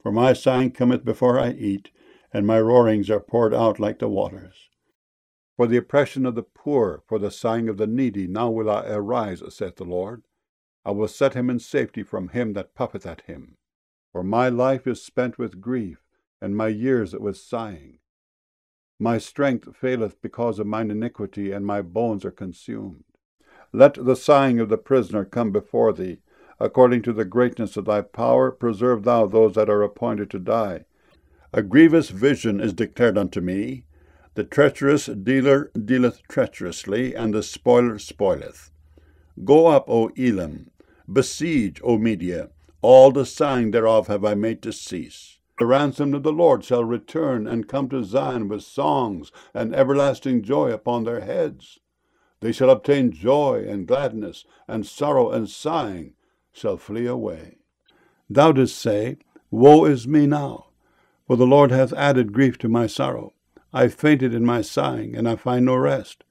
For my sighing cometh before I eat, and my roarings are poured out like the waters. For the oppression of the poor, for the sighing of the needy, now will I arise, saith the Lord. I will set him in safety from him that puffeth at him. For my life is spent with grief, and my years with sighing. My strength faileth because of mine iniquity, and my bones are consumed. Let the sighing of the prisoner come before thee. According to the greatness of thy power, preserve thou those that are appointed to die. A grievous vision is declared unto me. The treacherous dealer dealeth treacherously, and the spoiler spoileth. Go up, O Elam, besiege, O Media. All the sighing thereof have I made to cease. The ransomed of the Lord shall return, and come to Zion with songs and everlasting joy upon their heads. They shall obtain joy and gladness, and sorrow and sighing shall flee away. Thou didst say, Woe is me now, for the Lord hath added grief to my sorrow. I fainted in my sighing, and I find no rest.